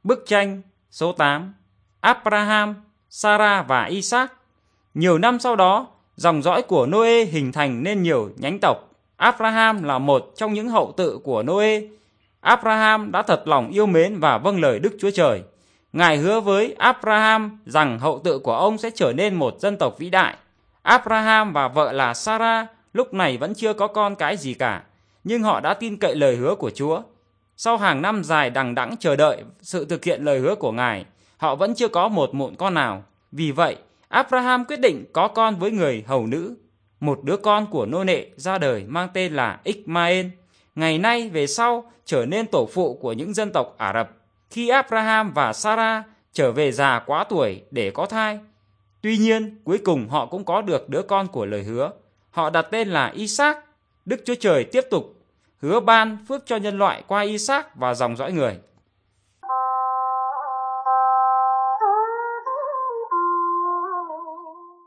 Bức tranh số 8. Abraham, Sarah và Isaac. Nhiều năm sau đó, dòng dõi của Noe hình thành nên nhiều nhánh tộc. Abraham là một trong những hậu tự của Noe. Abraham đã thật lòng yêu mến và vâng lời Đức Chúa Trời. Ngài hứa với Abraham rằng hậu tự của ông sẽ trở nên một dân tộc vĩ đại. Abraham và vợ là Sarah lúc này vẫn chưa có con cái gì cả, nhưng họ đã tin cậy lời hứa của Chúa. Sau hàng năm dài đằng đẵng chờ đợi sự thực hiện lời hứa của Ngài, họ vẫn chưa có một mụn con nào. Vì vậy, Abraham quyết định có con với người hầu nữ. Một đứa con của nô lệ ra đời mang tên là Ismael, ngày nay về sau trở nên tổ phụ của những dân tộc Ả Rập. Khi Abraham và Sarah trở về già quá tuổi để có thai, tuy nhiên cuối cùng họ cũng có được đứa con của lời hứa. Họ đặt tên là Isaac. Đức Chúa Trời tiếp tục hứa ban phước cho nhân loại qua Isaac và dòng dõi người.